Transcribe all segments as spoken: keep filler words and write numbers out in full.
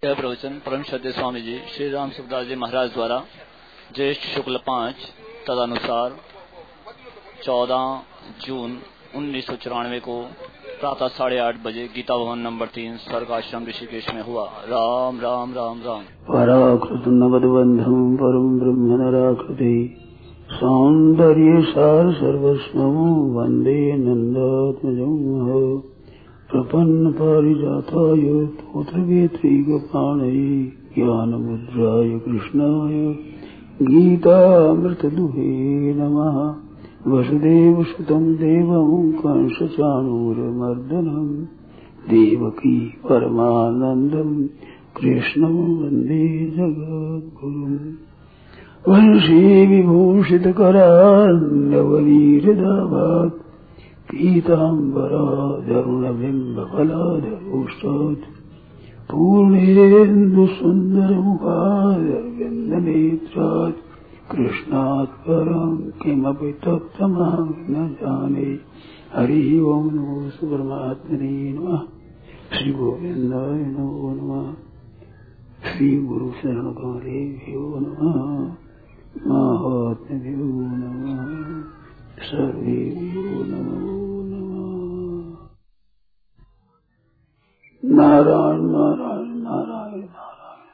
यह प्रवचन परम श्रद्धेय स्वामी जी श्री राम सुखदास जी महाराज द्वारा ज्येष्ठ शुक्ल पाँच तदनुसार चौदह जून उन्नीस सौ चौरानवे को प्रातः साढ़े आठ बजे गीता भवन नंबर तीन स्वर्ग आश्रम ऋषिकेश में हुआ। राम राम राम राम। पराकृत नवद्बंधम परम ब्रह्म नराकृति सौंदर्य सार सर्वस्वं वंदे नंदात्मजं प्रपन्न पारिजाताय तोत्रवेत्रीगपाणये ज्ञानमुद्राय कृष्णाय गीतामृतदुहे नमः। वसुदेवसुतं देवं कंसचाणूरमर्दनं देवकी परमानन्दं कृष्णं वन्दे जगद्गुरुम्। वंशी विभूषितकरान्नवनीरदाभात् पीताम्बराधरुणबिम्बफलाधरोष्टात् पूर्णेन्दुसुन्दरमुखादरविन्दनेत्रात् कृष्णात् परं किमपि तत्त्वमहं न जाने। हरि ओं नमो परमात्मने नमः। श्री गोविन्दाय नमो नमः। श्री गुरु शरण गौरेभ्यो नमः। महात्म्यो नमः। सर्वेभ्यो नमो नमः। नारायण नारायण नारायण नारायण।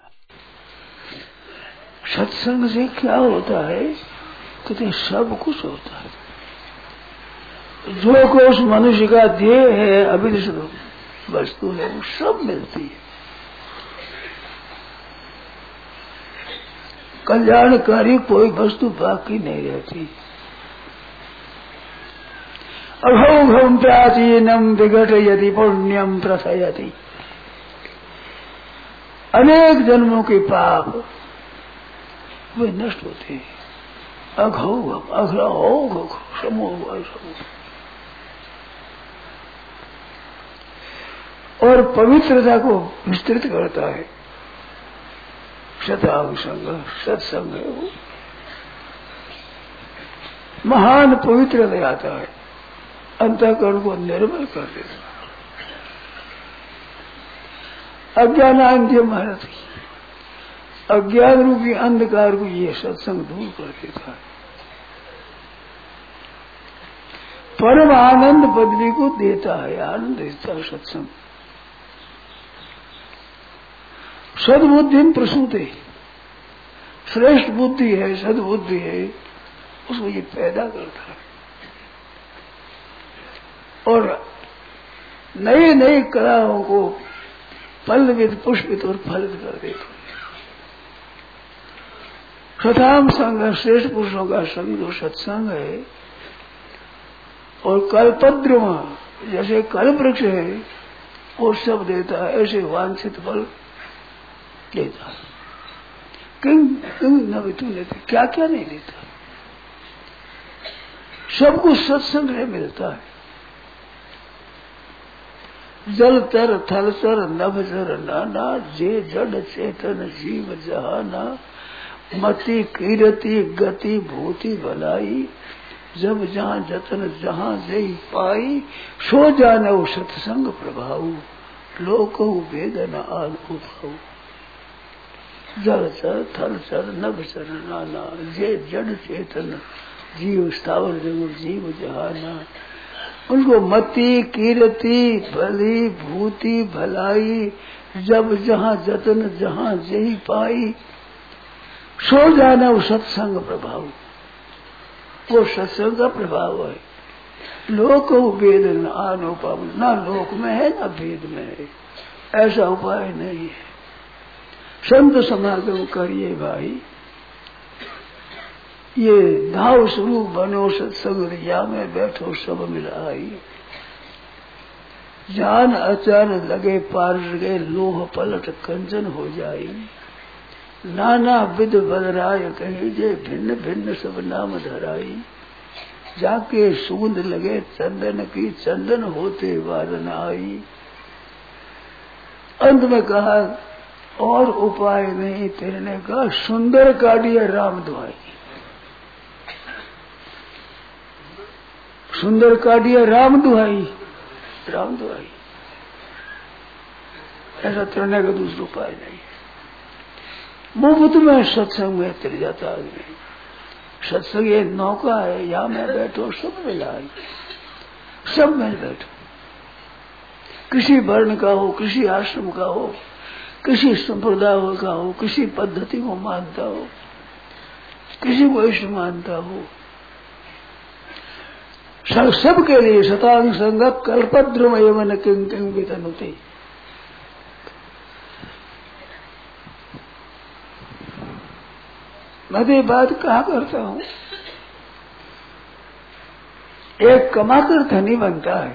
सत्संग से क्या होता है? कहते सब कुछ होता है। जो कुछ मनुष्य का देह है, अभिलषित वस्तु है, वो सब मिलती है। कल्याणकारी कोई वस्तु बाकी नहीं रहती। अभौभम प्राचीनम विघटयति पुण्यम प्रसयति। अनेक जन्मों के पाप वे नष्ट होते हैं। अघौघम अघ्रौघ समूह और पवित्रता को विस्तृत करता है। शतांग संग सत्संग है, वो महान पवित्र ले आता है, अंतःकरण को निर्मल कर देता है। अज्ञानांध्य महर्षि अज्ञान रूपी अंधकार को ये सत्संग दूर कर देता है। परम आनंद बदली को देता है, आनंद देता है सत्संग। सद्बुद्धि प्रसूते, श्रेष्ठ बुद्धि है, सद्बुद्धि है, उसको ये पैदा करता है और नए नए कलाओं को पल्लवित पुष्पित और फलित कर देता है। सताम संग श्रेष्ठ पुरुषों का संग जो सत्संग है, और कल्पद्रुम जैसे कल्प वृक्ष है वो सब देता है, ऐसे वांछित फल देता है। किंग किंग न तू लेते, क्या क्या नहीं देता, सब कुछ सत्संग से मिलता है। जल तर थल तर नभ जर नाना, जे जड़ चेतन जीव जहाना, मति कीरति गति भूति भलाई, जब जहाँ जतन जहाँ जई पाई, सो जानो सत्संग प्रभाव, लोको वेदन आलो भाव। जल चर थल चर नभ चर नाना, जे जड़ चेतन जीव स्थावर जगत जीव जहाना, उनको मति कीरति भली भूति भलाई, जब जहाँ जतन जहाँ जही पाई, सो जाना वो सत्संग प्रभाव। वो सत्संग का प्रभाव है। लोक वेद न अनुपम, न लोक में है न भेद में है, ऐसा उपाय नहीं है। संत समागम करिए भाई, ये धाव स्वरूप बनो सत्संग रिया में बैठो सब मिलाई, जान अचान लगे पार गए लोह पलट कंचन हो जाई, नाना विध बदराय कही जे भिन्न भिन्न सब नाम धराई, जाके सूंद लगे चंदन की चंदन होते वादन आई। अंत में कहा और उपाय नहीं, तेरे ने कहा सुंदर काटिया राम दुआई, सुंदर काटिया राम दुआई, राम दुआई, ऐसा तेरे का दूसरा उपाय नहीं। मुफ्त में सत्संग में चल जाता आदमी। सत्संग ये नौका है, यहाँ मैं बैठो सब मिला है, सब मिल बैठो, किसी वर्ण का हो, किसी आश्रम का हो, किसी संप्रदाय का हो, किसी पद्धति को मानता हो, किसी को इष्ट मानता हो, सबके लिए शतांग संग कल्पद्रुम एवं किंग किंग वितनुते। मैं तो ये बात कहा करता हूं, एक कमाकर धनी बनता है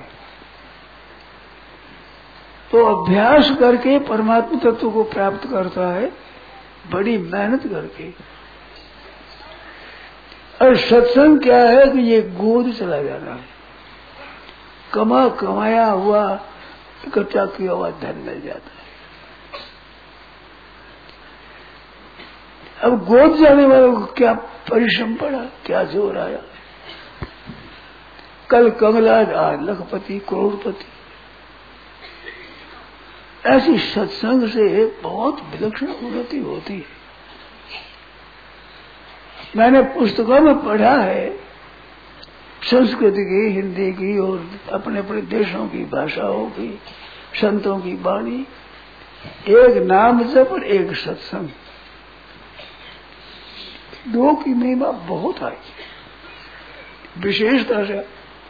तो अभ्यास करके परमात्मा तत्व को प्राप्त करता है, बड़ी मेहनत करके। और सत्संग क्या है कि ये गोद चला जाना है, कमा कमाया हुआ इकट्ठा किया हुआ धन मिल जाता है। अब गोद जाने वालों को क्या परिश्रम पड़ा, क्या जोर आया। कल कंगला, आज लखपति, करोड़पति। ऐसी सत्संग से बहुत विलक्षण उन्नति होती है। मैंने पुस्तकों में पढ़ा है, संस्कृत की, हिंदी की और अपने अपने देशों की भाषाओं की, संतों की वाणी, एक नाम जप और एक सत्संग, दो की महिमा बहुत आई विशेषता से।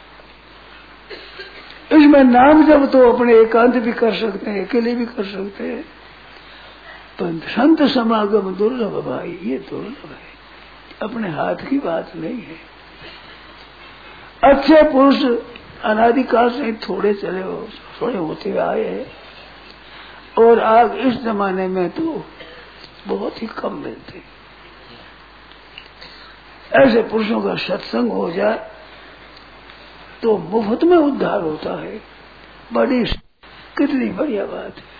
इसमें नाम जप तो अपने एकांत भी कर सकते हैं, अकेले भी कर सकते हैं, पर संत समागम दुर्लभ भाई, ये दुर्लभ है, अपने हाथ की बात नहीं है। अच्छे पुरुष अनादिकाल से थोड़े चले हो, थोड़े होते आए हैं, और आज इस जमाने में तो बहुत ही कम मिलते। ऐसे पुरुषों का सत्संग हो जाए तो मुफ्त में उद्धार होता है। बड़ी कितनी बढ़िया बात है।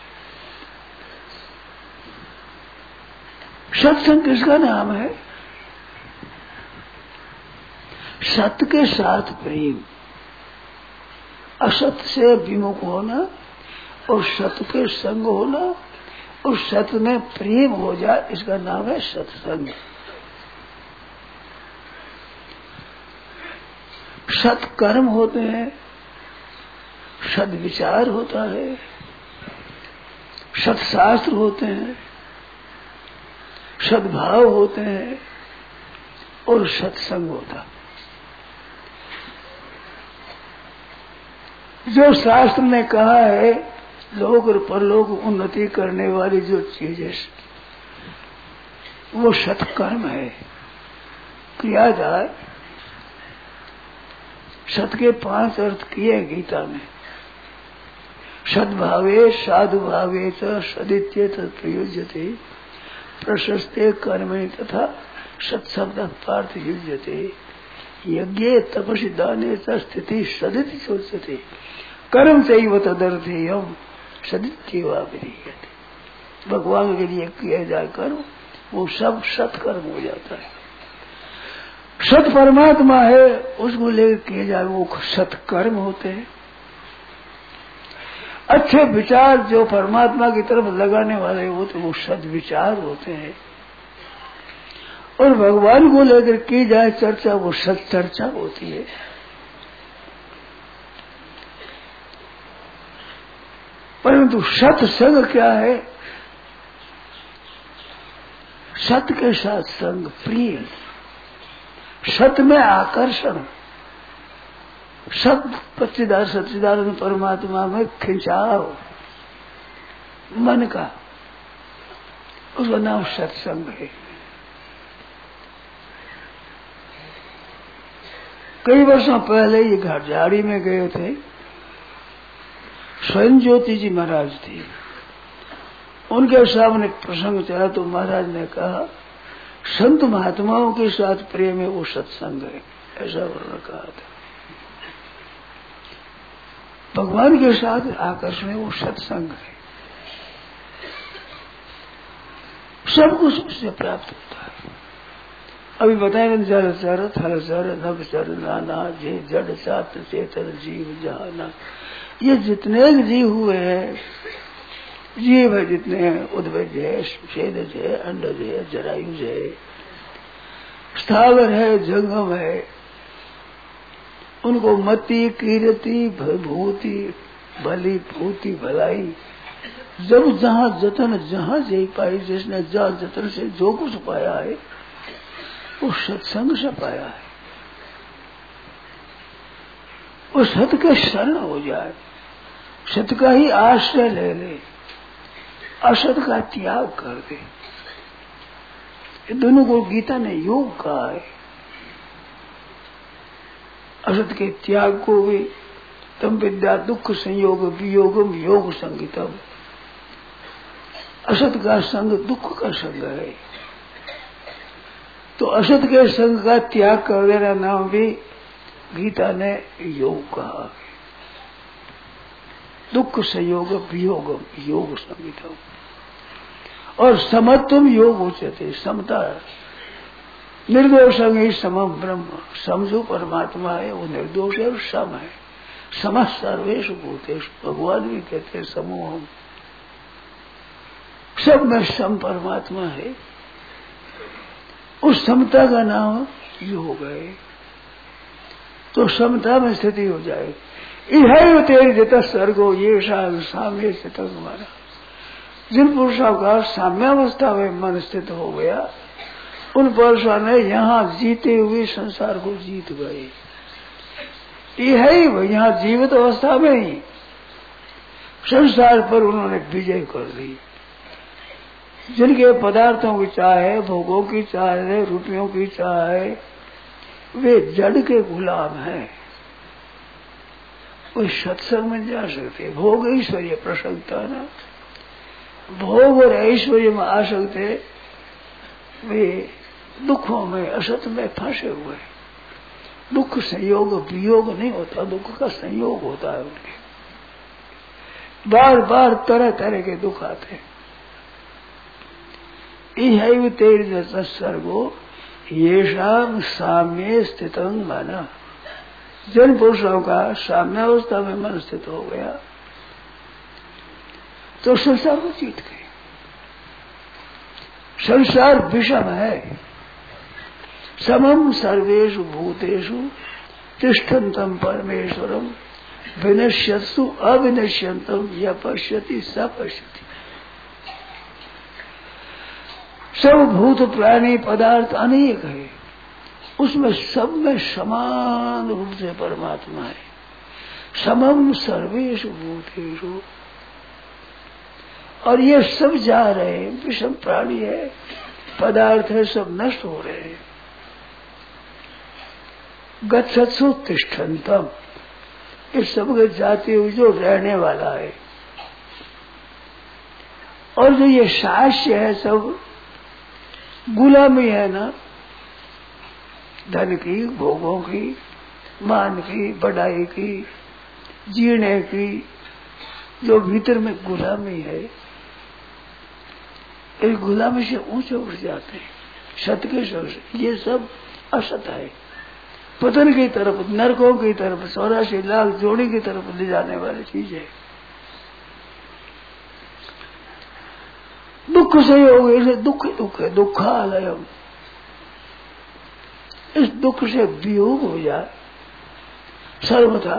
सत्संग किसका नाम है? सत्य के साथ प्रेम, असत्य से विमुख होना और सत्य के संग होना और सत्य में प्रेम हो जाए, इसका नाम है सत्संग। सत्कर्म होते हैं, सद्विचार होता है, सत्शास्त्र होते हैं, सद्भाव होते हैं और सत्संग होता है। जो शास्त्र ने कहा है लोक और परलोक उन्नति करने वाली जो चीज है वो सत्कर्म है, किया जाए। सत के पांच अर्थ किए गीता में। सद्भावे साधु भावे च सदित्य प्रयुज्यते प्रशस्ते कर्मे तथा सत्शब्द पार्थ युज्यते यज्ञे तपसि दाने च स्थिति सदिति सोचते कर्म चैव तदर्थेयम सदित्येवा विधीयते। भगवान के लिए किया जाए कर्म वो सब सत्कर्म हो जाता है। सत परमात्मा है, उसको लेकर किए जाए वो सत्कर्म होते हैं। अच्छे विचार जो परमात्मा की तरफ लगाने वाले होते वो सद्विचार होते हैं। और भगवान को लेकर की जाए चर्चा वो सत चर्चा होती है। परंतु सत्संग क्या है? सत्य के साथ संग, प्रिय, सत्य में आकर्षण, सत पच्चीदार सच्चिदानंद परमात्मा में खिंचाव मन का, उसका नाम सत्संग है। कई वर्षों पहले ये घाटझाड़ी में गए थे, स्वयं ज्योति जी महाराज थे, उनके सामने प्रसंग चला तो महाराज ने कहा संत महात्माओं के साथ प्रेम है वो सत्संग है, ऐसा उन्होंने कहा था। भगवान के साथ आकर्षण है वो सत्संग है। सब कुछ उससे प्राप्त होता है। अभी बताए जड़ चर थल चर नभ चर नाना जे जड़ चात्र चेतन जीव जहाना, ये जितने जीव हुए हैं जीव है जितने हैं, उद्भिज है, छेदज है, अंडज है, जरायुज है, स्थावर है, जंगम है, उनको मति, कीरति, भूति, भली, भूति, भलाई, जब जहाँ जतन जहाँ जे पाई, जिसने जहाँ जतन से जो कुछ पाया है वो सत्संग से पाया है। वो सत के शरण हो जाए, सत का ही आश्रय ले ले, असत का त्याग कर दे। ये दोनों को गीता ने योग कहा है। असत के त्याग को भी तम विद्या दुख संयोग वियोगम योग संगीतम। असत का संग दुख का संग है, तो असत के संग का त्याग कर देना नाम भी गीता ने योग कहा। दुख संयोग वियोगम योग संगीतम। और समत्वम योग उच्यते, समता, निर्दोषंग ही समम ब्रह्म। सम जो परमात्मा है वो निर्दोष है और सम है। सम सर्वेषु भूतेषु, भगवान भी कहते हैं समूहम, सब में सम परमात्मा है। उस समता का नाम योग है। तो समता में स्थिति हो जाए। इह तेरी जता सर्गो ये साम्य स्थित हमारा। जिन पुरुषों का साम्यावस्था में मन स्थित हो गया, उन पुरुषों ने यहाँ जीते हुए संसार को जीत गए। यह ही यहाँ जीवित अवस्था में ही संसार पर उन्होंने विजय कर दी। जिनके पदार्थों की चाह है, भोगों की चाह है, रुपयों की चाह है, वे जड़ के गुलाम हैं। वे सत्संग में जा सकते। भोग ऐश्वर्य प्रसंगता ना, भोग और ऐश्वर्य में आ सकते, वे दुखों में असत में फंसे हुए। दुख संयोग वियोग नहीं होता, दुख का संयोग होता है उनके। बार बार तरह तरह के दुख आते हैं। इह तेरी सर्गो ये शाम साम्य स्थित माना। जन पुरुषों का साम्यावस्था में मन स्थित हो गया तो संसार को जीत गए। संसार विषम है। समम सर्वेषु भूतेषु तिष्ठन्तम परमेश्वरम विनश्यत्सु अविनश्यन्तम यह पश्यति स पश्यति। सब भूत प्राणी पदार्थ अनेक है, उसमें सब में समान रूप से परमात्मा है। समम सर्वेषु भूतेषु। और ये सब जा रहे हैं, विषम प्राणी है, पदार्थ है, सब नष्ट हो रहे हैं। गच्छत्सु तिष्ठन्तम, इस सब के जाते हुए जो रहने वाला है। और जो ये साक्ष्य है सब गुलामी है ना, धन की, भोगों की, मान की, बढ़ाई की, जीने की, जो भीतर में गुलामी है, इस गुलामी से ऊंचे उठ जाते हैं। सत के शोष, ये सब असत है। पतन की तरफ, नरकों की तरफ, चौरासी लाख जोड़ी की तरफ ले जाने वाली चीज है। दुख से योग, इसे दुख दुख है, दुखालयम। इस दुख से वियोग हो जाए सर्वथा।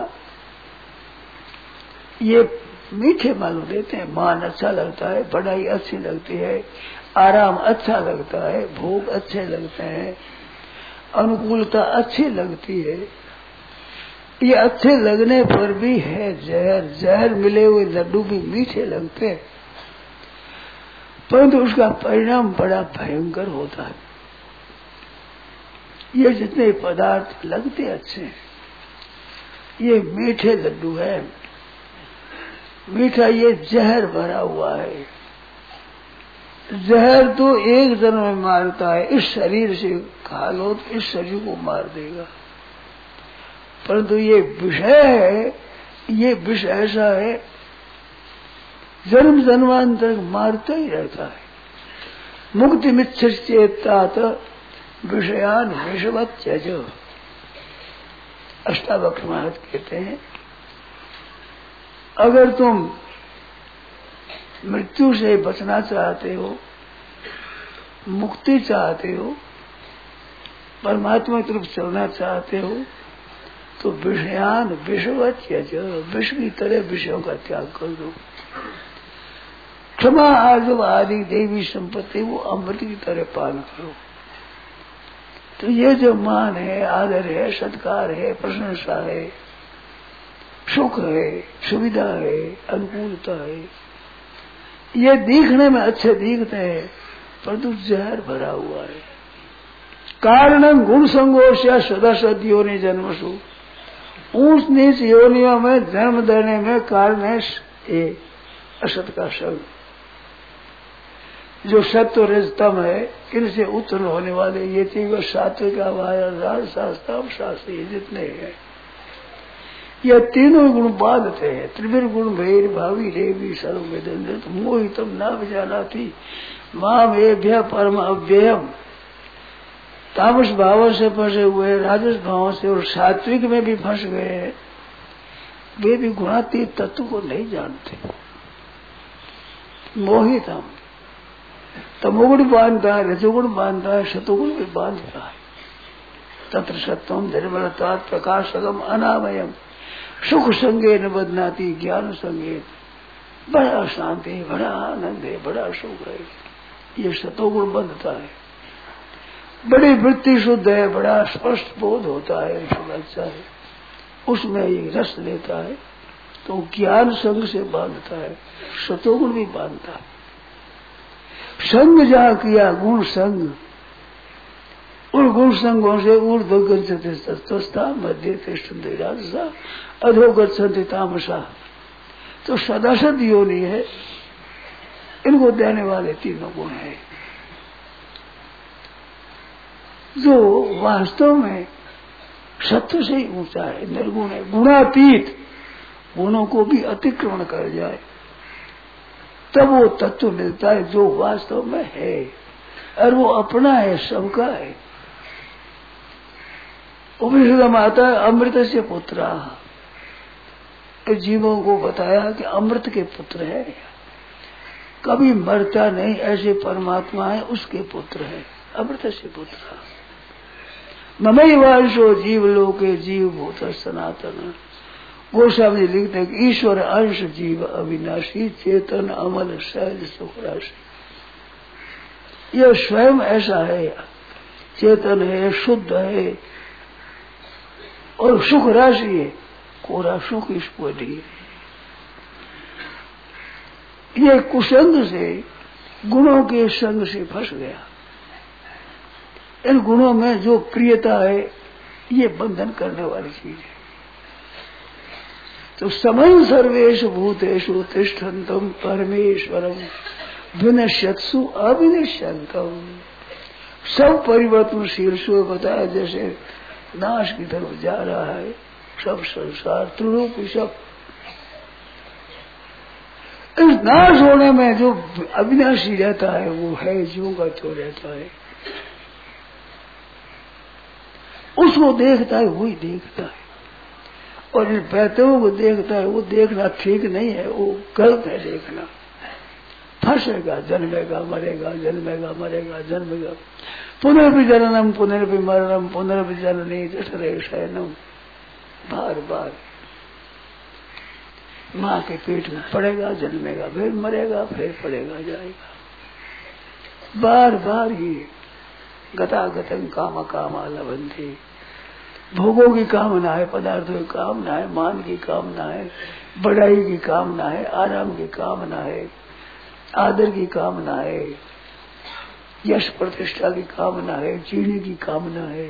ये मीठे मालूम देते हैं। मान अच्छा लगता है, पढ़ाई अच्छी लगती है, आराम अच्छा लगता है, भोग अच्छे लगते हैं, अनुकूलता अच्छी लगती है। ये अच्छे लगने पर भी है जहर। जहर मिले हुए लड्डू भी मीठे लगते हैं, परंतु उसका परिणाम बड़ा भयंकर होता है। ये जितने पदार्थ लगते अच्छे हैं, ये मीठे लड्डू है। मीठा ये जहर भरा हुआ है। जहर तो एक जन्म में मारता है। इस शरीर से खा लो तो इस शरीर को मार देगा, परंतु ये विषय है, ये विष ऐसा है जन्म जन्मांतर मारता ही रहता है। मुक्ति मिच्छेत्तात विषयान विषवत त्यज। अष्टावक्र महाराज कहते हैं, अगर तुम मृत्यु से बचना चाहते हो, मुक्ति चाहते हो, परमात्मा की तरफ चलना चाहते हो, तो विषयान विषवत त्यज, विष की तरह विषयों का त्याग कर दो। क्षमा आर्जव आदि देवी संपत्ति वो अमृत की तरह पान करो। तो ये जो मान है, आदर है, सत्कार है, प्रशंसा है, सुख है, सुविधा है, अनुकूलता है, ये दिखने में अच्छे दिखते हैं परंतु जहर भरा हुआ है। कारण गुण संगोष्या सदासद योनि जन्मसु, ऊंच नीच योनियों में जन्म देने में कारण है ये असत का संग। जो सत्व रजतम है, इनसे उत्पन्न होने वाले ये तीन सात्विक राज शास्त्रम शास्त्री जितने हैं, ये तीनों गुण बाधते हैं। त्रिविर गुण भैर भावी रेवी सर्ववेदन मोहितम न विजाना थी माम एभ्य परम अव्ययम। तामस भावों से फंसे हुए, राजस भावों से और सात्विक में भी फंस गए, वे भी गुणातीत तत्व को नहीं जानते। मोहित हम तमोगुण बांधता है, रजोगुण बांधता है, शतोगुण भी बांधता है। तत्र सत्वम निर्मलता प्रकाशकम अनामयम सुख संगे न बदनाती ज्ञान संगे, बड़ा शांति, बड़ा आनंद है, बड़ा सुख है, ये शतोगुण बंधता है। बड़ी वृत्ति शुद्ध है, बड़ा स्पष्ट बोध होता है, अच्छा है, उसमें ये रस लेता है, तो ज्ञान संग से बांधता है, शतोगुण भी बांधता है। संग जहाँ किया गुण संग, उन गुण संगों से ऊर्ध्व गच्छति सत्वस्था मध्य तिष्ठन्ति राजसा अधो गच्छन्ति तामसा। तो सदासद योनि है, इनको देने वाले तीनों गुण है, जो वास्तव में सत्व से ही ऊंचा है, निर्गुण है, गुणातीत, गुणों को भी अतिक्रमण कर जाए तब वो तत्व मिलता है जो वास्तव में है, और वो अपना है, सबका है। उपनिषद में आता है अमृत से पुत्रा, जीवों को बताया कि अमृत के पुत्र है, कभी मरता नहीं, ऐसे परमात्मा है, उसके पुत्र है, अमृत से पुत्रा। ममई वांशो जीव लोके जीव भूत सनातन। गोस्वामी जी लिखते हैं कि ईश्वर अंश जीव अविनाशी चेतन अमल सहज सुख राशि। यह स्वयं ऐसा है, चेतन है, शुद्ध है और सुख राशि है, कोरा सुख इसको नहीं। ये कुसंग से, गुणों के संग से फंस गया। इन गुणों में जो प्रियता है, ये बंधन करने वाली चीज है। तो समय सर्वेश भूतेषु तिष्ठन्तम परमेश्वरम विनश्यत्सु अविनश्यन्तम। सब परिवर्तनशील सो बताया, जैसे नाश की तरफ जा रहा है सब संसार, त्रिरूप सब। इस नाश होने में जो अविनाशी रहता है वो है जीव का तो रहता है, उसको देखता है वही देखता है, और इन पैतों को देखता है, वो देखना ठीक नहीं है, वो गलत है देखना। फंसेगा, जन्मेगा मरेगा, जन्मेगा मरेगा, जन्मेगा, पुनर्भि जननम पुनर्भि मरणम पुनर्भि जननी जठरे शयनम। बार बार माँ के पेट में पड़ेगा, जन्मेगा, फिर मरेगा, फिर पड़ेगा, जाएगा, बार बार ही। गतागतम काम कामा लभन्ते। भोगों की कामना है, पदार्थों की कामना है, मान की कामना है, बढ़ाई की कामना है, आराम की कामना है, आदर की कामना है, यश प्रतिष्ठा की कामना है, जीने की कामना है।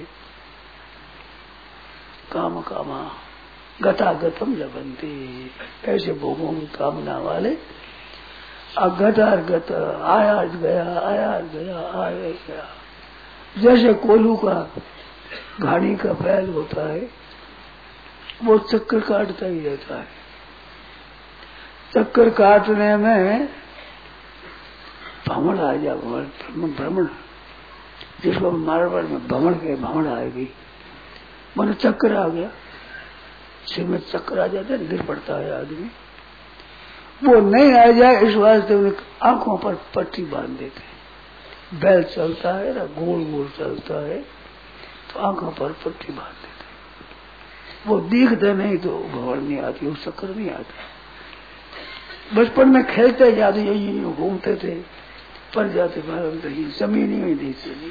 काम कामा गतागतम लभन्ते, ऐसे भोगों की कामना वाले अगतार गत, आया गया, आया गया, आया गया। जैसे कोल्हू का घाड़ी का बैल होता है, वो चक्कर काटता ही रहता है। चक्कर काटने में भ्रमण आ जा, भ्रमण, जिसको मारवाड़ में भ्रमण के भ्रमण आएगी, मन चक्कर आ गया, सिर में चक्कर आ जाता है, गिर पड़ता है आदमी। वो नहीं आ जाए इस वास्ते उन्हें आंखों पर पट्टी बांध देते हैं। बैल चलता है ना, गोल गोल चलता है तो आंखों पर पट्टी बांध देते हैं। वो दिखते नहीं तो भवन नहीं आती, वो चक्कर नहीं आता। बचपन में खेलते जाते यही घूमते थे, पर जाते भारत रही जमीन ही नहीं चली,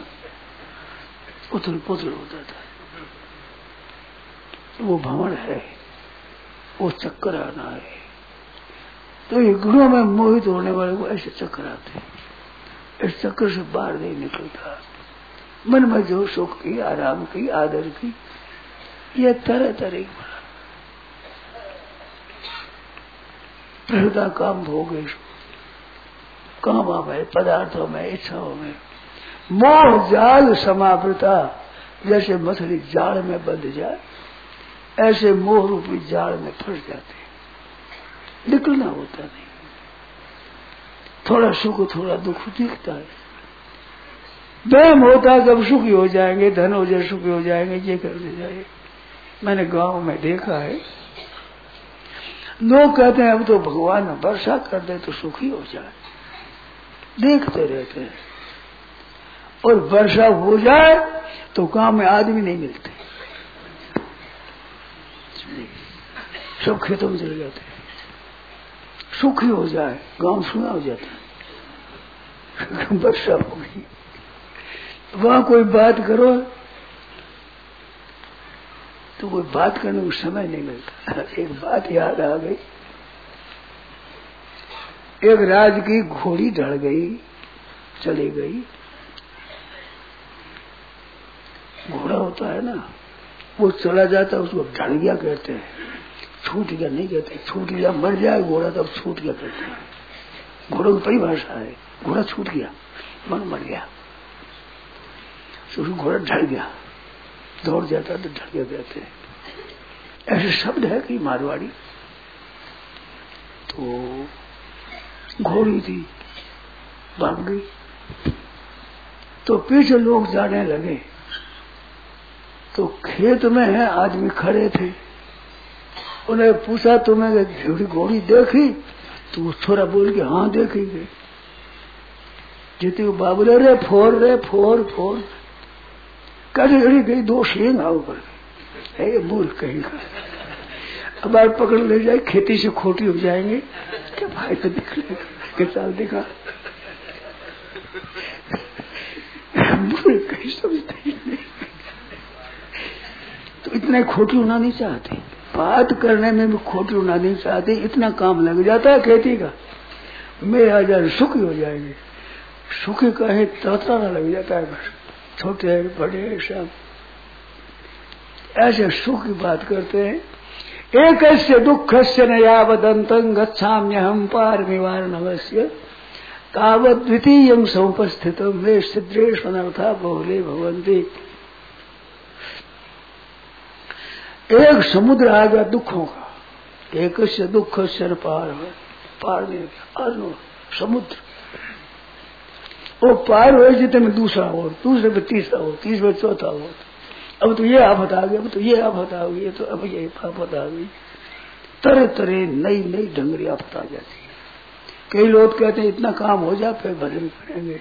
उथल पुथल होता था। वो भवन है, वो चक्कर आना है। तो ये गुणों में मोहित होने वाले को ऐसे चक्कर आते हैं। इस चक्कर से बाहर नहीं निकलता। मन में जो सुख की, आराम की, आदर की, ये तरह तरह की प्रहृदा काम भोगे, कामों में, पदार्थों में, इच्छाओं में मोह जाल समावृता। जैसे मछली जाल में बंध जाए, ऐसे मोह रूपी जाल में फंस जाते हैं, निकलना होता नहीं। थोड़ा सुख थोड़ा दुख दिखता है। वहम होता है जब सुखी हो जाएंगे, धन हो जाए, सुखी हो जाएंगे, ये करने जाए। मैंने गांव में देखा है, लोग कहते हैं अब तो भगवान वर्षा कर दे तो सुखी हो जाए, देखते रहते हैं। और वर्षा हो जाए तो गांव में आदमी नहीं मिलते, सब खेतों में चले जाते हैं। सुखी हो जाए, गांव सुना हो जाता है। वर्षा हो गई, वहां कोई बात करो तो कोई बात करने को समय नहीं मिलता। एक बात याद आ गई, एक राज की घोड़ी ढल गई, चली गई। घोड़ा होता है ना, वो चला जाता है, उसको ढल गया कहते हैं, छूट गया नहीं कहते। छूट गया, मर जाए घोड़ा तब छूट गया कहते हैं। घोड़ों की परिभाषा है, घोड़ा छूट गया, मन मर गया, घोड़ा ढल गया, दौड़ जाता तो ढल गया कहते हैं। ऐसे शब्द है कि मारवाड़ी। तो घोड़ी थी, भाग गई। तो पीछे लोग जाने लगे, तो खेत में है आदमी खड़े थे। उन्हें पूछा तुम्हें घोड़ी देखी? तो वो छोरा बोल के हाँ देखी गई। जीते वो बाबुले रे फोर रे फोर फोर कड़ी घड़ी गई, दो शेंग आओ पर गई। मूर्ख कहीं का, अब आप पकड़ ले जाए, खेती से खोटी हो जाएंगे, क्या फायदा निकलेगा, क्या चाल दिखा। मूर्ख कहीं समझते ही नहीं। तो इतना खोटी होना नहीं चाहते, बात करने में भी खोटी होना नहीं चाहते। इतना काम लग जाता है खेती का, मेरे हजार सुखी हो जाएंगे। सुखी कहे ताता ना लग जाता है, बस छोटे बड़े सब ऐसे सुख की बात करते हैं। एक ऐसे दुख से न यावदंतं गच्छाम्यहं पारमिवार नवस्य तावत् द्वितीयं समुपस्थितं मे सिद्रेषु अनर्था बहुले भवन्ति। एक समुद्र आ गया दुखों का, एक से दुख से पार पार नहीं अर्नो समुद्र। वो पार हो जितने में दूसरा हो, दूसरे में तीसरा हो, तीसरे में चौथा हो। अब तो ये आफत आ गई, अब तो ये आफत आ गई, तो अब ये आफत आ गई। तरह तरह नई नई ढंगरी आफत आ जाती है। कई लोग कहते हैं इतना काम हो जाए फिर भजन करेंगे।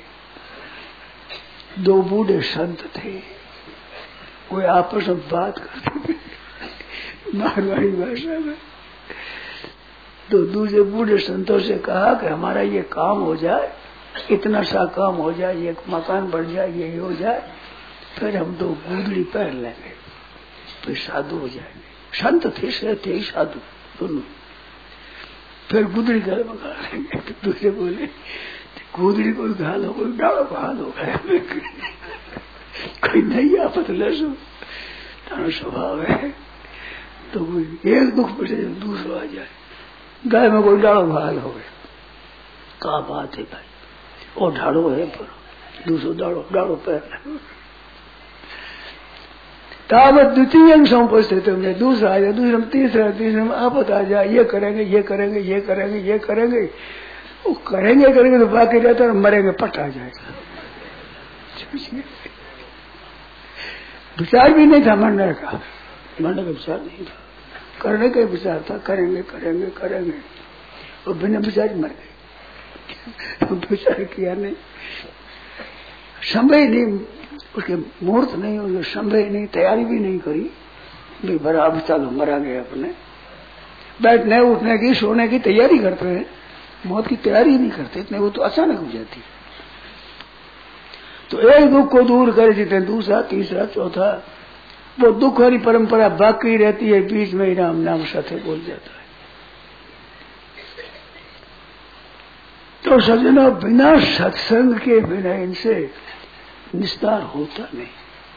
दो बूढ़े संत थे, कोई आपस में बात करते थे मारवाड़ी भाषा में। तो दूसरे बूढ़े संतों से कहा कि हमारा ये काम हो जाए, इतना सा काम हो जाए, ये मकान बन जाए, ये हो जाए, फिर हम दो गुदड़ी पहन लेंगे, फिर साधु हो जाएंगे। संत थे से थे साधु दोनों। फिर गुदड़ी घर में खा लेंगे। तो दूसरे बोले गुदड़ी कोई घाल हो, कोई डालो घाल हो गया, कोई नहीं आफत लसो तारा स्वभाव है। तो कोई एक दुख पड़े दूसरा आ जाए, गाय में कोई डालो घाल हो गया, क्या बात है भाई, और ढाड़ो है पर दूसरो डालो डालो पैर। तावत द्वितीय समुपस्थित में दूसरा आ जाए, दूसरे में तीसरा, तीसरे में आपत आ जाए, ये करेंगे ये करेंगे ये करेंगे ये करेंगे, वो करेंगे करेंगे तो बाकी रहता है, मरेंगे पट आ जाएगा। विचार भी नहीं था मरने का, मरने का विचार नहीं था, करने का विचार था, करेंगे करेंगे करेंगे। वो बिना विचार मर गए। विचार किया नहीं, समय नहीं, उसके मुहूर्त नहीं, उसके समय नहीं, तैयारी भी नहीं करी। भाई बराबर चलो मरा गया, अपने बैठने उठने की सोने की तैयारी करते हैं, मौत की तैयारी नहीं करते इतने, वो तो अचानक हो जाती। तो एक दुख को दूर करे जितने दूसरा तीसरा चौथा, वो दुख वाली परंपरा बाकी रहती है, बीच में ही राम नाम साथे बोल जाता है। तो सज्जनों, बिना सत्संग के बिना इनसे निस्तार होता नहीं।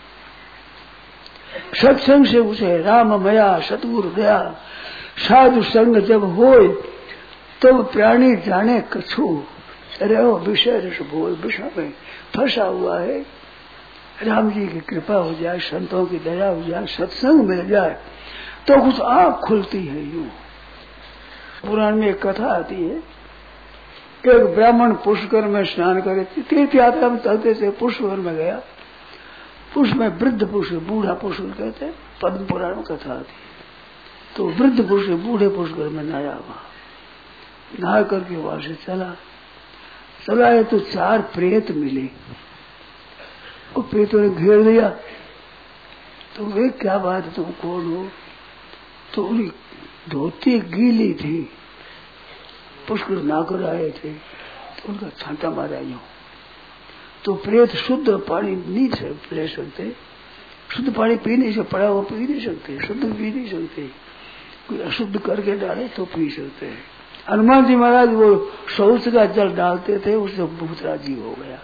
सत्संग से उसे राम मया सतगुरु दया साधु संग जब होए तब प्राणी जाने कछु, रहो विषय रस बोल। विषय में फंसा हुआ है, राम जी की कृपा हो जाए, संतों की दया हो जाए, सत्संग मिल जाए तो कुछ आंख खुलती है। यूं पुराण में एक कथा आती है, एक ब्राह्मण पुष्कर में स्नान करे, तीर्थ यात्रा में चलते से पुष्कर में गया। पुष्प में वृद्ध पुरुष, बूढ़ा पुरुष कहते हैं, पद्म पुराण में कथा आती है। तो वृद्ध पुरुष बूढ़े पुष्कर में नहाया, वहां नहा करके वहां से चला चला है तो चार प्रेत मिले। वो प्रेतों ने घेर दिया। तो वे क्या बात है, तुम कौन हो? तो उनकी धोती गीली थी, पुष्कर नहाकर आए थे, तो उनका छांटा मारा यूं। तो प्रेत शुद्ध पानी नहीं ले सकते, शुद्ध पानी पी नहीं सकते, पड़ा वो पी नहीं सकते, शुद्ध पी नहीं सकते, कोई अशुद्ध करके डाले तो पी सकते हैं। हनुमान जी महाराज वो शौच का जल डालते थे, उससे भूतरा जीव हो गया,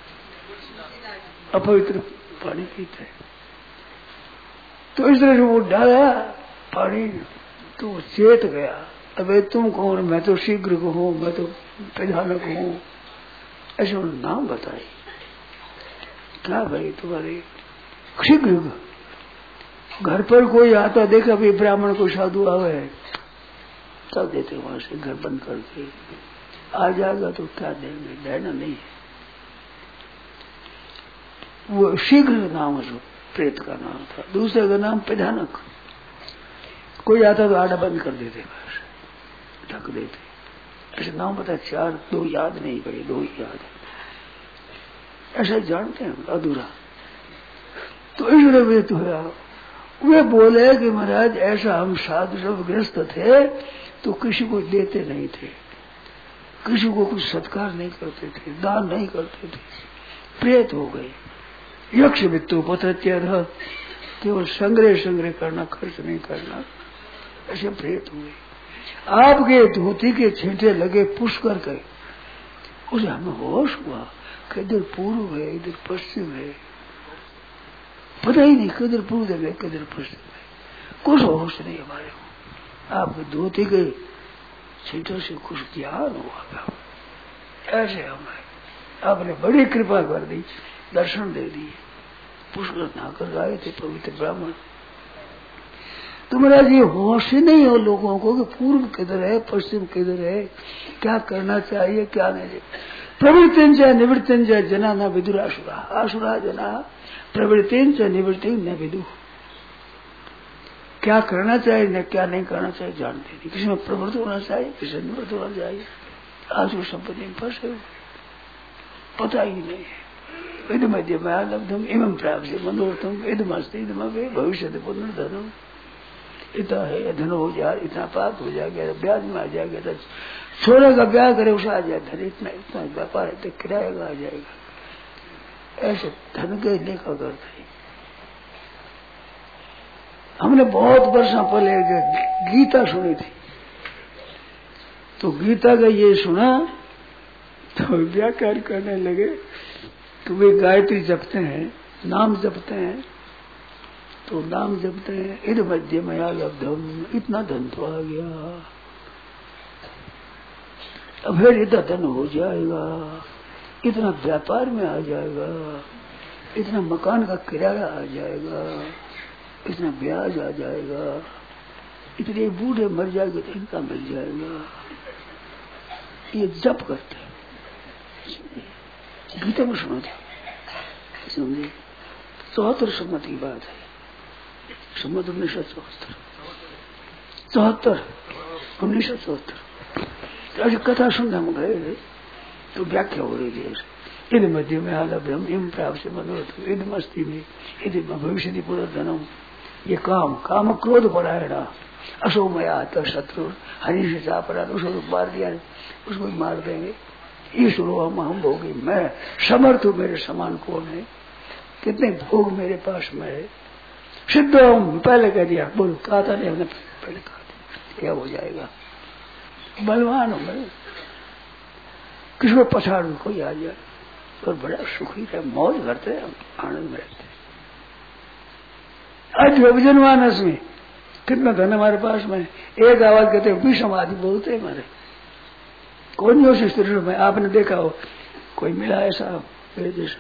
अपवित्र पानी पीते। तो इस तरह से वो डाला पानी, तो वो चेत गया, अबे तुम कौन? मैं तो शीघ्र को हूँ, मैं तो प्रधानक हूँ, ऐसे उन्होंने नाम बताई। क्या भाई तुम्हारे शीघ्र? घर पर कोई आता देखा भी ब्राह्मण को साधु आवे है, तब देते वहां से घर बंद करके। आ जाएगा तो क्या देंगे, देना नहीं है। वो शीघ्र नाम जो प्रेत का नाम था, दूसरे का नाम प्रधानक। कोई आता तो आड़ा बंद कर देते, बस ढक देते। ऐसे नाम पता चार, दो याद नहीं पड़े, दो ही याद है, ऐसा जानते हैं अधूरा। तो इसलिए वे तो है, वे बोले कि महाराज ऐसा हम साधु सब ग्रस्त थे तो किसी को देते नहीं थे, किसी को कुछ सत्कार नहीं करते थे, दान नहीं करते थे, प्रेत हो गए। यक्ष वित्तु पत्र, केवल संग्रह संग्रह करना, खर्च नहीं करना, ऐसे प्रेत हुए। आपके धोती के छींटे लगे पुष्कर के, उसे हमें होश हुआ कि इधर पूर्व है, इधर पश्चिम है, पता ही नहीं किधर पूर्व है किधर पश्चिम है, कुछ होश नहीं हमारे को। आपके धोती के छींटों से कुछ ज्ञान हुआ, ऐसे हमें आपने बड़ी कृपा कर दी, दर्शन दे दिए। पुष्कर नहाकर आए थे पवित्र ब्राह्मण। तो महाराज ये होश ही नहीं हो लोगों को कि पूर्व किधर है, पश्चिम किधर है, क्या करना चाहिए क्या नहीं। प्रवृत्तिंच निवृत्तिंच जना न विदुर आसुरा, आसुरा जना प्रवृत्तिंच निवृत्ति न विदु। क्या करना चाहिए न क्या नहीं करना चाहिए जानते नहीं। किसी में प्रवृत्त होना चाहिए, किसी में निवृत्त होना चाहिए। आसुर संपत्ति में फंसे हुए, पता ही नहीं है। इध मध्य में लब्धम एवं प्राप्त मनोरथम इधमस्ती इधमे भविष्य पुनर्धनम। इतना है धन हो जाए, इतना पाप हो जाएगा, ब्याज में आ जाएगा, तो छोरे का ब्याह करे उसे आ जाए धन, इतना इतना व्यापार है तो किराया का आ जाएगा। ऐसे धन के लेखा करते हैं। हमने बहुत वर्षों पहले गीता सुनी थी, तो गीता का ये सुना तो व्याख्यान करने लगे कि वे गायत्री जपते हैं, नाम जपते हैं, तो नाम जपते हैं इध मध्य मया लब्धम, इतना धन तो आ गया, अब फिर इतना धन हो जाएगा, इतना व्यापार में आ जाएगा, इतना मकान का किराया आ जाएगा, इतना ब्याज आ जाएगा, इतने बूढ़े मर जाएंगे तो इनका मिल जाएगा। ये जप करते हैं, गीता में सुना था, समझे। चौहत्तर सम्मत की बात है, सम्मत उन्नीस सौ चौहत्तर चौहत्तर उन्नीस सौ चौहत्तर तो कथा सुनने हम गए तो व्याख्या हो रही थी इन मध्य में आला ब्रह्म इम प्राप्त से मनोरथ इन मस्ती में यदि भविष्य पूरा धनम ये काम काम क्रोध परायणा अशो मया आता शत्रु हरी से चापड़ा उसको मार दिया उसको मार देंगे ईश्वरो हम हम भोगी मैं समर्थ हूँ मेरे समान कौन है कितने भोग मेरे पास में है सिद्ध हूँ पहले कह दिया बोल कहा था नहीं हमने पहले कहा था क्या हो जाएगा बलवान हूँ मैं किसको पछाड़ कोई आ जाए और बड़ा सुखी है मौज करते हैं आनंद में रहते आज विभजन मानस में कितना धन हमारे पास में एक आवाज कहते हैं विषम आदि बोलते हैं हमारे कौन जो स्त्री में आपने देखा हो कोई मिला ऐसा मेरे जैसा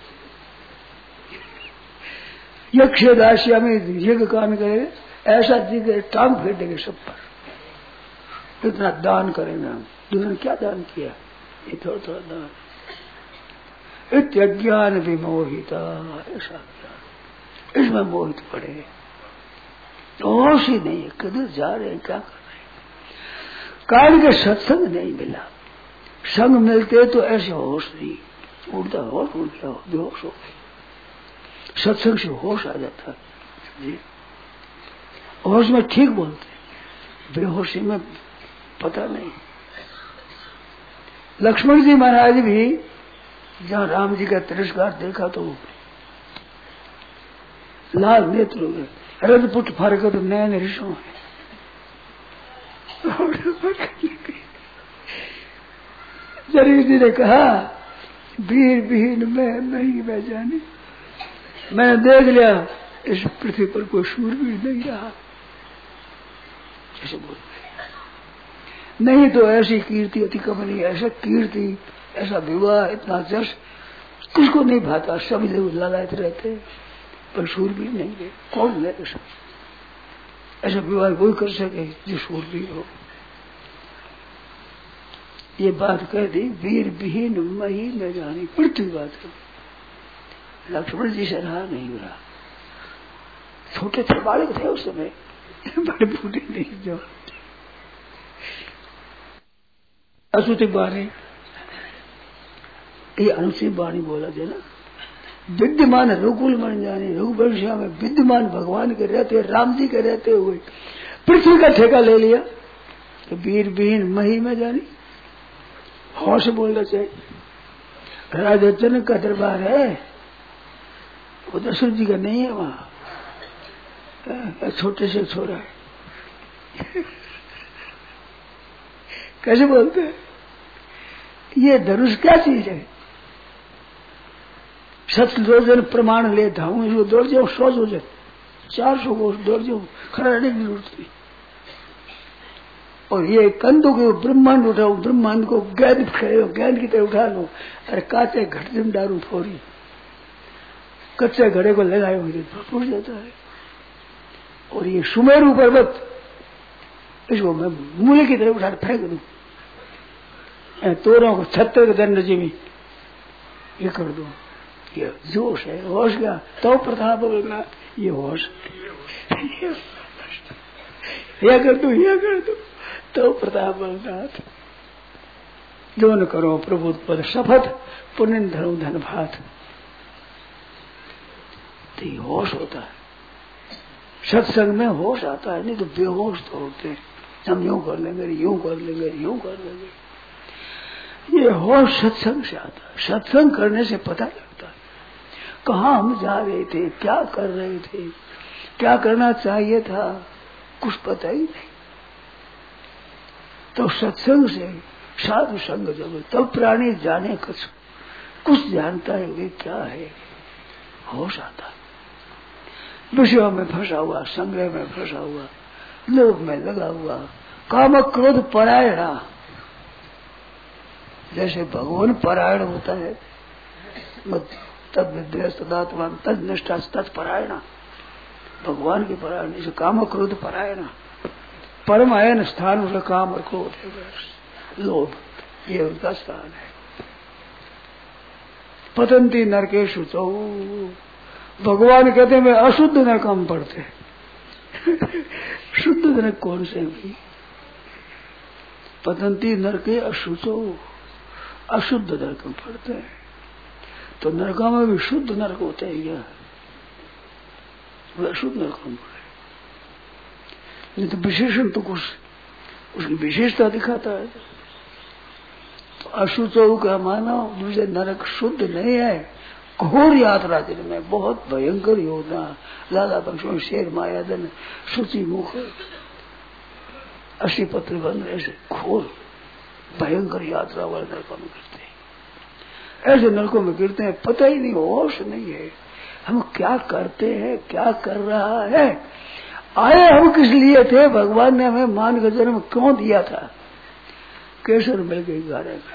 यक्ष दासिया में यज्ञ काम करे ऐसा दिखे टांग फेर देंगे सब पर इतना दान करेंगे हम दूसरे क्या दान किया ये थोड़ा थोड़ा दान इत्यज्ञान विमोहिता ऐसा ज्ञान इसमें मोहित पड़े होश ही नहीं है किधर जा रहे हैं क्या कर रहे हैं काल के सत्संग नहीं मिला संग मिलते तो ऐसे होश नहीं उड़ता होश उड़ गया हो बेहोश हो गई सत्संग से होश आ जाता जी होश में ठीक बोलते बेहोशी में पता नहीं लक्ष्मण जी महाराज भी जहाँ राम जी का तिरस्कार देखा तो लाल नेत्र हो गए रजपुट फर्क तो नयन ऋषो है जरी जी ने कहा वीर विहीन में नहीं मैं जानी मैंने देख लिया इस पृथ्वी पर कोई शूरवीर नहीं रहा ऐसे बोल नहीं तो ऐसी कीर्ति अति कमनी ऐसा कीर्ति ऐसा विवाह इतना जश किसको नहीं भाता सब लोग ललायत रहते पर शूरवीर नहीं रहे कौन है ऐसा ऐसा विवाह कोई कर सके जो शूरवीर हो ये बात कह दी वीर विहीन मही में जानी पृथ्वी बात है लक्ष्मण जी से रहा नहीं रहा छोटे थे बालक थे उस समय बड़े बूढ़े नहीं जो असुति बाणी ये अनुचित बाणी बोला थे ना विद्यमान रघुकुल मन जाने रघुवंशिया में विद्यमान भगवान के रहते राम जी के रहते हुए पृथ्वी का ठेका ले लिया तो वीर विहीन मही में जानी होश बोलना चाहिए राजा जनक का दरबार है वो दशरथ जी का नहीं है वहां छोटे से छोरा है कैसे बोलते हैं ये धनुष क्या चीज है सच दो जन प्रमाण लेता हूं इसको दौड़ जाओ सौ सौ जन चार सौ को दौड़ जाओ खड़ा रहने की जरूरत नहीं और ये कंधों के ब्रह्मांड उठाओ ब्रह्मांड को गेंद खेलो गेंद की तरह उठा लो अरे काचे घट में डारू फोड़ी कच्चे घड़े को लगाए हुए टूट जाता है और ये सुमेरु पर्वत इसको मैं मूले की तरह उठा फेंक दूं तोरों को छत्तर के दंड जी में ये कर दो ये जोश है होश का तो प्रताप बोलना ये होश यह कर दो यह कर दो तो प्रताप बलनाथ जो न करो प्रभु पद शपथ पुण्य धनो धन भात तो ये होश होता है सत्संग में होश आता है नहीं तो बेहोश तो होते हम यूं कर लेंगे यूं कर लेंगे यूं कर लेंगे ये होश सत्संग से आता है सत्संग करने से पता लगता है कहाँ हम जा रहे थे क्या कर रहे थे क्या करना चाहिए था कुछ पता ही नहीं तो सत्संग से साधु संग जब तब प्राणी जाने कुछ कुछ जानता है वे क्या है होश आता विषयों में फंसा हुआ संग्रह में फंसा हुआ लोभ में लगा हुआ काम क्रोध परायणा जैसे भगवान परायण होता है तद विद्वेष तदात्मान तद निष्ठा तत्परायणा भगवान की परायण जैसे काम क्रोध परायणा परम आयन स्थान उसका काम और क्रोध लोभ ये उनका स्थान है पतंती नरकेशु चौ भगवान कहते हैं मैं अशुद्ध नरक हम पढ़ते शुद्ध नरक कौन से भी पतंती नरके अशुचो, अशुद्ध नरक में पड़ते हैं। तो नरकों में भी शुद्ध नरक होता है क्या? वो अशुद्ध नरक में पड़े। नहीं तो विशेषण तो कुछ उसकी विशेषता दिखाता है। तो अशुचो का मानो मुझे नरक शुद्ध नहीं है, घोर यात्रा जिनमें बहुत भयंकर योजना, लाला पक्षों शेर मायादन शुचि मुख अशी पत्र बंद ऐसे घोर भयंकर यात्रा वाले नरकों में गिरते हैं। ऐसे नरकों में गिरते हैं, पता ही नहीं, होश नहीं है हम क्या करते हैं, क्या कर रहा है, आए हम किस लिए थे, भगवान ने हमें मान का जन्म क्यों दिया था। केसर मिल गई गारे में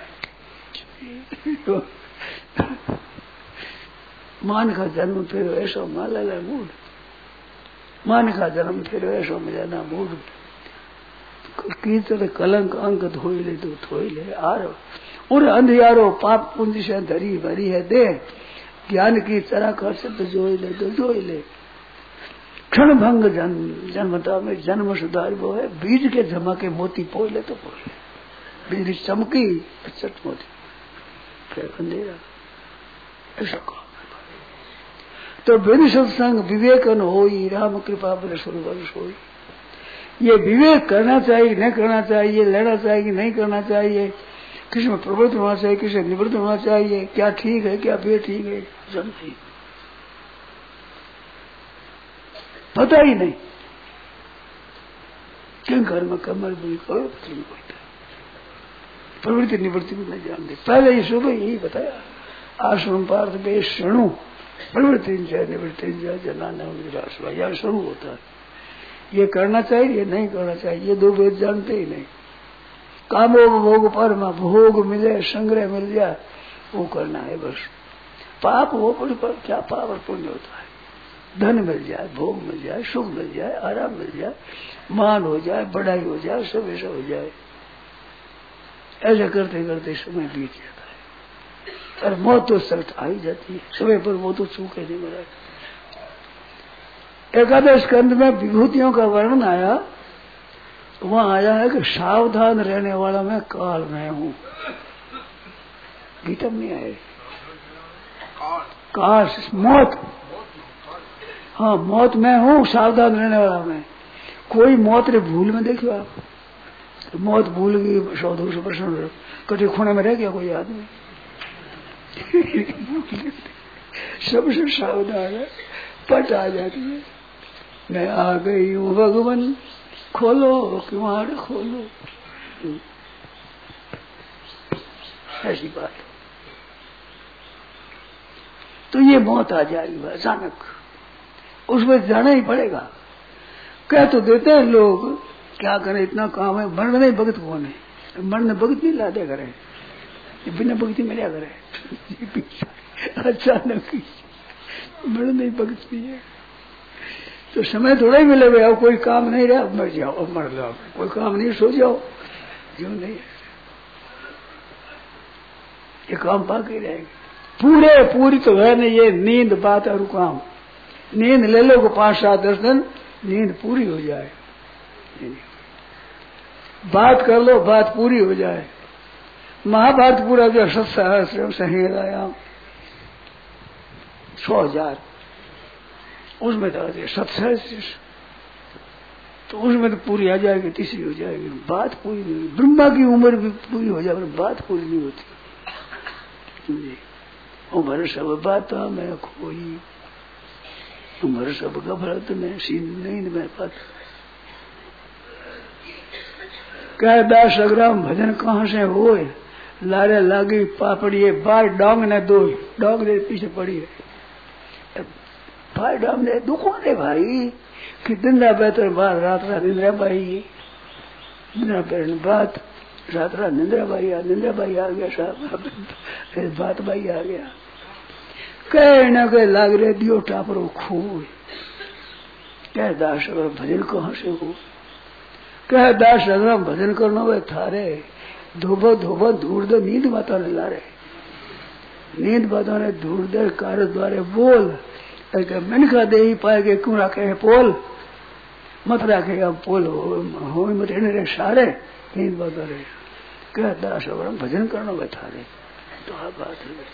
मान का जन्म फिर ऐसो माला ले मूड, मान का जन्म फिर ऐसो में जाना मूड, कीर्तन कलंक अंक धोई ले तो धोई ले आरो, और अंधियारो पाप पुंज से धरी भरी है दे, ज्ञान की तरह कर से तो जोई ले तो जोई ले। क्षण भंग जन्म जन्मता में जन्म सुधार वो है, बीज के जमा के मोती पोल ले तो पोल ले, बिजली चमकी चट मोती फिर अंधेरा, ऐसा कहो। तो बिन सत्संग विवेकन होई, राम कृपा बल सुरवंश होई। ये विवेक करना चाहिए नहीं करना चाहिए, लेना चाहिए नहीं करना चाहिए, किसी में प्रवृत्त होना चाहिए किसी में निवृत्त होना चाहिए, क्या ठीक है क्या बेठीक है, जानती पता ही नहीं। किन घर में कमर भी करो प्रवृत्ति निवृत्ति भी नहीं जानते। पहले ही सुबह यही बताया, आश्रम पार्थ बे शणु प्रवृत्ति निवृत्ति जनाना यहाँ शुरू होता है। ये करना चाहिए ये नहीं करना चाहिए, ये दो वेद जानते ही नहीं। कामो भोग पर भोग मिले संग्रह मिल जाए वो करना है बस। पाप हो पर क्या पाप और पुण्य होता है, धन मिल जाए, भोग मिल जाए, सुख मिल जाए, आराम मिल जाए, मान हो जाए, बढ़ाई हो जाए, सब ऐसा हो जाए। ऐसा करते करते समय बीत जाता है और मौत तो सख्त आ ही जाती है समय पर, वो तो चूके नहीं मरा। एकादश स्कंद में विभूतियों का वर्णन आया, वहां आया है कि सावधान रहने वाला मैं काल में हूं। गीता में नहीं आए काश मौत, हाँ मौत में हूं, सावधान रहने वाला मैं। कोई मौत रे भूल में देखो आप, तो मौत भूल गई सौ दो सौ परसेंट कटी खूने में रह गया कोई आदमी सबसे सावधान है, पट आ जाती है। मैं आ गई हूँ भगवान खोलो किवाड़ खोलो, ऐसी बात। तो ये मौत आ जाएगी अचानक, उसमें जाना ही पड़ेगा। कह तो देते हैं लोग क्या करें इतना काम है, मरण नहीं भगत कौन है, मरण भगत नहीं लादे करे, बिना भक्ति में क्या करे अचानक मरण नहीं भगत नहीं है। तो समय थोड़ा ही मिले भाई, कोई काम नहीं रहा मर जाओ, मर लो, कोई काम नहीं सो जाओ, क्यों नहीं ये काम बाकी रहेगा। पूरे पूरी तो है नहीं ये नींद बात और काम, नींद ले लो को पांच सात दस दिन नींद पूरी हो जाए, बात कर लो बात पूरी हो जाए। महाभारत पूरा जो सत्सहस्र संहितायाम छह हजार उसमें तो सत्सहस्र, तो उसमें तो पूरी आ जाएगी, तीसरी हो जाएगी, बात पूरी नहीं। ब्रह्मा की उम्र भी पूरी हो जाए बात पूरी नहीं होती। उम्र सब बात में खोई, उम्र सब गफलत में नींद में पत। कह दास अग्राम भजन कहाँ से होए, लारे लागी पापड़िए बार डोंग ने दो डोंग दे पीछे पड़ी है। भाई डोंग ने दुखों ने भाई कि दिन रात बेहतर बार रात रात निंद्रा बाई, निंद्रा बेहतर बात रात रात निंद्रा बाई आ निंद्रा बाई आ गया साहब, फिर बात बाई आ गया। कह न कह लाग रहे दियो टापरो खूब, कह दास अगर भजन कहाँ से हो, कह दास अगर भजन करना वे थारे धोबो धोबो धूड़ दो नींद बातों ने ला रहे, नींद बातों ने धूड़ दे कार्य द्वारे बोल, मिनखा दे ही पाएगे क्यों रखे है पोल। मत रखेगा पोल हो मत रे सारे नींद बदले क्या दास भजन करना बैठा रे तो आ बात है।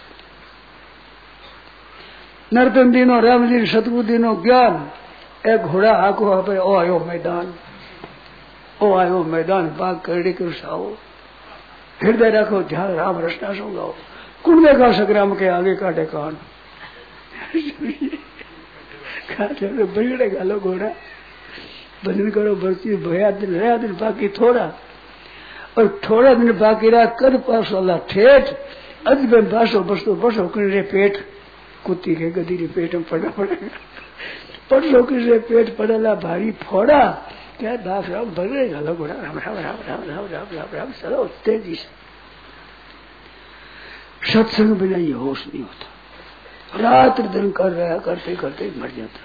नर्तन दिनों राम जी सतगुरु दिनों ज्ञान एक घोड़ा आको पे ओ आयो मैदान ओ आयो मैदान बाग करड़ी कर साओ हृदय रखो ध्यान राम रचना सो गाओ कुण देखा संग्राम के आगे काटे कान बिगड़े गालो घोड़ा भजन करो बरसी भया दिन रहा दिन बाकी थोड़ा और थोड़ा दिन बाकी रहा कर पास वाला ठेठ अज में बासो बसो बसो कर पेट कुत्ती के गदी रे पेट में पड़ा पड़ेगा पड़ो किसे पेट पड़ेला भारी फोड़ा क्या दास राम भरे गालो घोड़ा राम राम राम राम राम राम राम राम चलो तेजी से। सत्संग बिना ये होश नहीं होता, रात दिन कर रहा करते करते मर जाता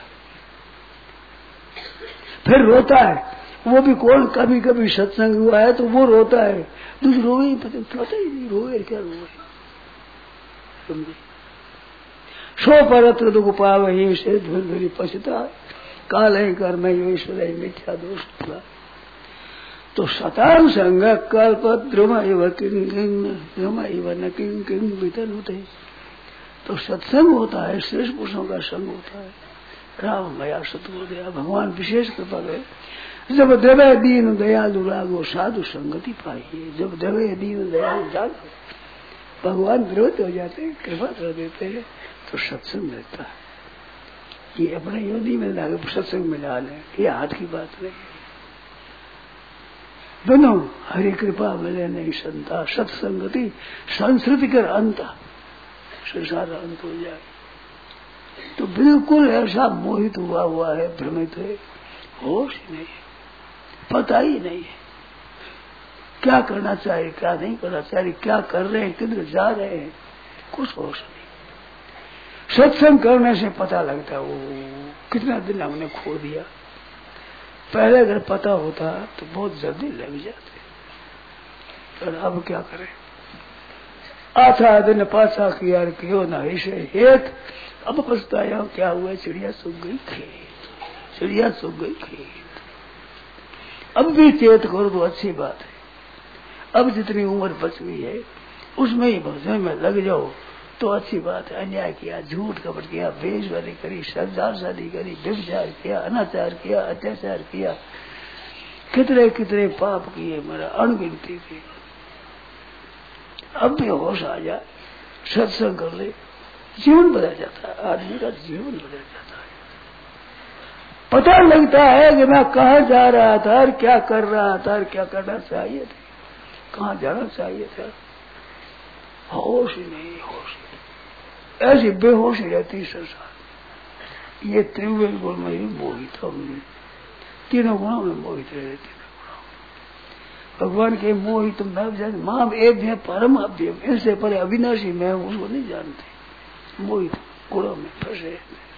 फिर रोता है। वो भी कौन कभी कभी सत्संग हुआ है तो वो रोता है, दूसरे रोए ही पता पता ही नहीं रोए क्या रोए समझे। सो परत्र दुख पावही से धुरी पछता काल है कर मैं ईश्वर मिथ्या दोष था। तो शतांग संग कल्प द्रुम इव किंग किंग द्रुम इव न किंग किंग बीतन होते। तो सत्संग होता है, श्रेष्ठ पुरुषों का संग होता है। राम मया सतगुरु दया भगवान विशेष कृपा करे। जब देवे दीन दयालु लागो साधु संगति पाइए। जब देवे दीन दयालु जागो भगवान विरोध हो जाते हैं, कृपा कर देते हैं तो सत्संग रहता है। ये अपने योनि में लागे सत्संग में डाल है, ये हाथ की बात नहीं। दोनों हरि कृपा मिले नहीं संता सत्संगति संस्कृति कर अंत संसार अंत हो जाए। तो बिल्कुल ऐसा मोहित हुआ हुआ है, भ्रमित है, होश ही नहीं है, पता ही नहीं है क्या करना चाहिए क्या नहीं करना चाहिए, क्या कर रहे हैं किधर जा रहे हैं, कुछ होश नहीं। सत्संग करने से पता लगता है वो कितना दिन हमने खो दिया। पहले अगर पता होता तो बहुत जल्दी लग जाते, पर अब क्या करें। आथा दिन पाछा किया क्यों न ऐसे हेत, अब पछताया क्या हुआ, चिड़िया सूख गई खेत, चिड़िया सूख गई खेत। अब भी चेत करो तो अच्छी बात है। अब जितनी उम्र बच गई है उसमें ही भजन में लग जाओ तो अच्छी बात है। अन्याय किया, झूठ कपट किया, बेईमानी करी, श्रद्धार शादी करी, व्यभिचार किया, अनाचार किया, अत्याचार किया, कितने कितने पाप किए, मेरा अणगिनती थी। अब भी होश आ जाए, सत्संग कर ले, जीवन बदल जाता है, आदमी का जीवन बदल जाता है। पता लगता है कि मैं कहाँ जा रहा था और क्या कर रहा था और क्या करना चाहिए था, कहाँ जाना चाहिए था। होश ही नहीं, होश नहीं, ऐसी बेहोशी रहती संसार। ये त्रिवेद गुण में ही मोहित हमने, तीनों गुणों में मोहित रहे, तीनों गुणों भगवान के मोहित में माम एभ्य परम अभ्यम, इससे परे अविनाशी मैं उसको नहीं जानते। मोहित गुणों में फंसे,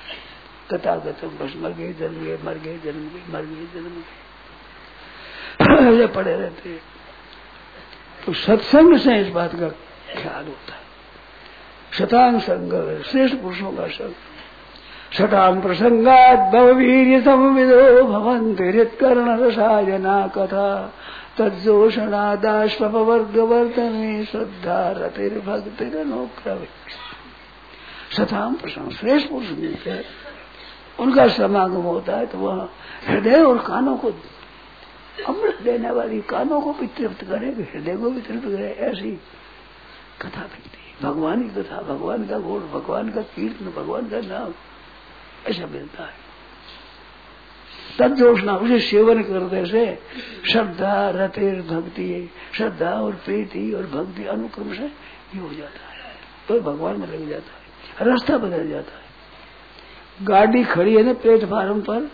गतागतम बस मर गए जन्म गए, मर गए जन्म गए, मर गए जन्म गए, ऐसे पड़े रहते। तो सत्संग से इस बात का ख्याल होता है। शतांग संग श्रेष्ठ पुरुषों का संग। शतांग प्रसंगात भववीर्य संविदो भवन्ति हृत्कर्ण रसायना कथा तज्जोषणादाश्ववर्ग वर्तने श्रद्धा रतिर्भक्तिरनुक्रमे। शतांग प्रसंग श्रेष्ठ पुरुष मिलते हैं, उनका समागम होता है तो वह हृदय और कानों को अमृत देने वाली, कानों को भी तृप्त करे, हृदय को भी तृप्त करे, ऐसी कथा मिलती है। भगवान की कथा, भगवान का गुण, भगवान का कीर्तन, भगवान का नाम, ऐसा मिलता है। तब जोशना उसे सेवन करने से श्रद्धा रतिर भक्ति, श्रद्धा और प्रीति और भक्ति अनुक्रम से ये हो जाता है, तो भगवान में लग जाता है, रास्ता बदल जाता है। गाड़ी खड़ी है ना प्लेटफार्म पर,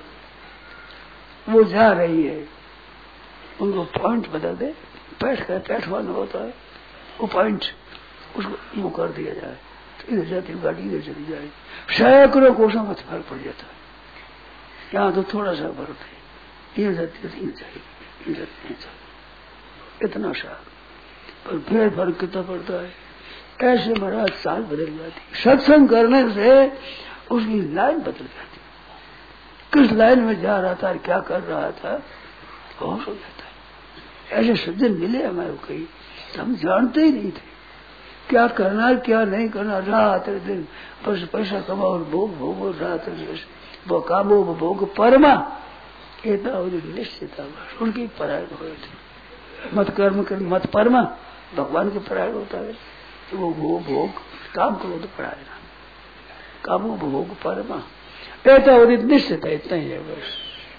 वो जा रही है, उनको पॉइंट बदल दे, बैठ कर प्लेटफार्म होता है, वो पॉइंट उसको यूं कर दिया जाए तो इधर जाती गाड़ी इधर चली जाए, सैकड़ों कोसों में फर्क पड़ जाता है। यहाँ तो थोड़ा सा फर्क है, इधर जाती है इधर जाएगी, इधर नहीं जाएगी, इतना सा, पर फिर फर्क कितना पड़ता है। ऐसे महाराज चाल बदल जाती है। सत्संग करने से उसकी लाइन बदल जाती है, किस लाइन में जा रहा था, क्या कर रहा था, होश हो जाता है। ऐसे सज्जन मिले हमारे कई, हम जानते ही नहीं थे क्या करना है क्या नहीं करना। रात दिन बस पैसा कमाओ और भोग भोगो, रात वो कामो भोग परमा निश्चित उनकी परायण हो थे। मत कर्म कर मत परमा, भगवान के परायण होता है। तो वो भोग भोग काम करो तो परायण, कामो भोग परमा ऐसा वो निश्चित है, इतना ही है बस।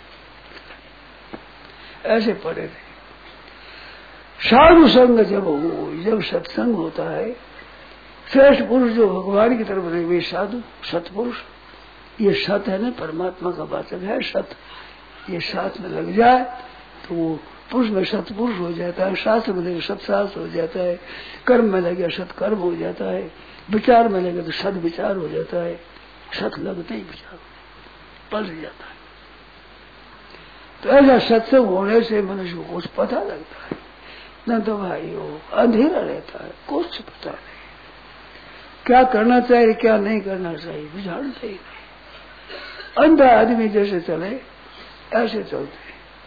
ऐसे पड़े थे। साधु संग जब हो, जब सत्संग होता है, श्रेष्ठ पुरुष जो भगवान की तरफ रहे वे साधु सतपुरुष, ये सत है ना, परमात्मा का वाचक है सत। ये साथ में लग जाए तो वो पुरुष में सतपुरुष हो जाता है, शास्त्र में लगे सत्शास्त्र हो जाता है, कर्म में लगे सत्कर्म हो जाता है, विचार में लगे तो सद विचार हो जाता है। सत लगते ही विचार पलट जाता है। तो ऐसा सत्संग होने से मनुष्य को कुछ पता लगता है, न तो भाई वो अंधेरा रहता है, कुछ पता नहीं क्या करना चाहिए क्या नहीं करना चाहिए, बुझाते ही नहीं। अंधा आदमी जैसे चले ऐसे चलते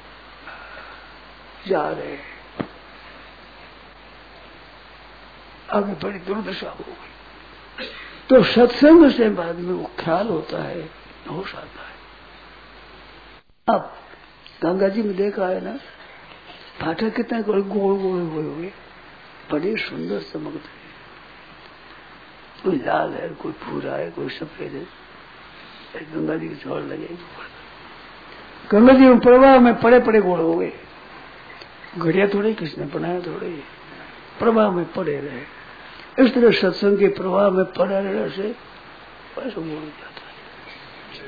जा रहे, आगे बड़ी दुर्दशा हो गई। तो सत्संग से बाद में वो ख्याल होता है, होश आता है। अब गंगा जी में देखा है ना, फाटक कितने गोल गोल हुए हुए, बड़े सुंदर चमकते हैं। कोई लाल है, कोई भूरा है, कोई सफेद है। गंगा जी की छोड़ लगे, गंगा जी में प्रवाह में पड़े पड़े गोल हो गए। घड़िया थोड़े किसने बनाया, थोड़े प्रवाह में पड़े रहे। इस तरह सत्संग के प्रवाह में पड़े रहने से ऐसा गोल हो जाता है,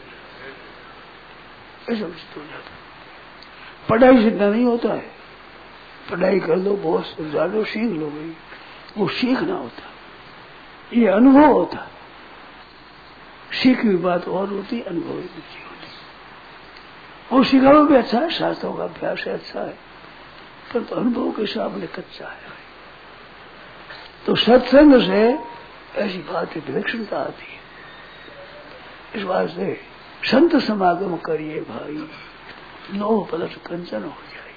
ऐसा उचित हो जाता है। पढ़ाई से इतना नहीं होता है, पढ़ाई कर लो बहुत जानो सीख लो गई, वो सीखना होता, ये अनुभव होता। सीखी हुई बात और होती, अनुभव भी होती। वो सिखाओ भी अच्छा है, शास्त्रों का अभ्यास है अच्छा है, पर तो अनुभव के सामने कच्चा है। तो सत्संग से ऐसी बात की विलक्षणता आती है। इस वास्ते संत समागम करिए भाई, लोह पलट कंचन हो जाए।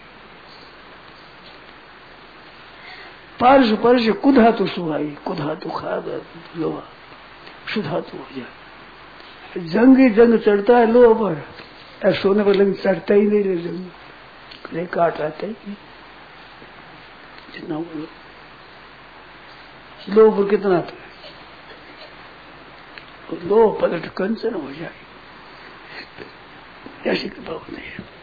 पारस परस कुधा तो सुहाई, कुधा तो खाद लोहा, सुधा तो हो जाए। जंग जंग चढ़ता है लोह पर, ऐसा सोने पर लेकिन चढ़ता ही नहीं, जंग ले काट आते ही जितना बोलो लोह पर कितना तो लोह पलट कंचन हो जाए, ऐसी कृपा होती है।